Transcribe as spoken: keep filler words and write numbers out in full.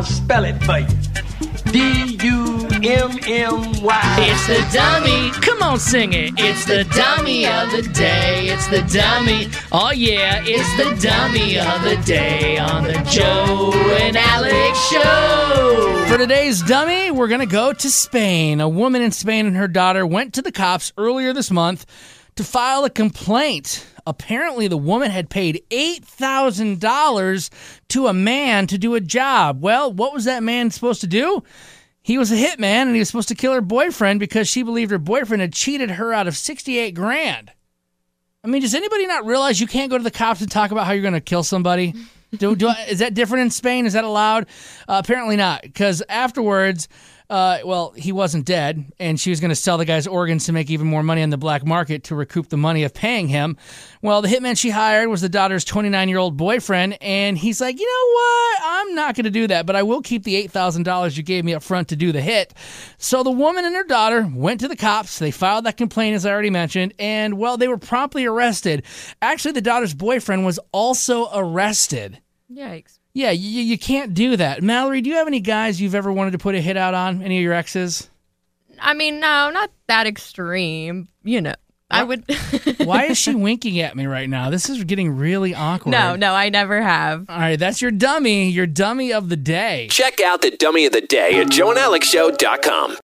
I'll spell it for you. D U M M Y. It's the dummy. Come on, sing it. It's the dummy of the day. It's the dummy. Oh, yeah, it's the dummy of the day on the Joe and Alex Show. For today's dummy, we're going to go to Spain. A woman in Spain and her daughter went to the cops earlier this month to file a complaint. Apparently, the woman had paid eight thousand dollars to a man to do a job. Well, what was that man supposed to do? He was a hitman, and he was supposed to kill her boyfriend because she believed her boyfriend had cheated her out of sixty-eight grand. I mean, does anybody not realize you can't go to the cops and talk about how you're going to kill somebody? Do, do Is that different in Spain? Is that allowed? Uh, apparently not, because afterwards, uh, well, he wasn't dead, and she was going to sell the guy's organs to make even more money on the black market to recoup the money of paying him. Well, the hitman she hired was the daughter's twenty-nine-year-old boyfriend, and he's like, you know what? I'm not going to do that, but I will keep the eight thousand dollars you gave me up front to do the hit. So the woman and her daughter went to the cops. They filed that complaint, as I already mentioned, and, well, they were promptly arrested. Actually, the daughter's boyfriend was also arrested. Yikes. Yeah, you, you can't do that. Mallory, do you have any guys you've ever wanted to put a hit out on? Any of your exes? I mean, no, not that extreme. You know, I would. Why is she winking at me right now? This is getting really awkward. No, no, I never have. All right, that's your dummy, your dummy of the day. Check out the dummy of the day at joe and alex show dot com.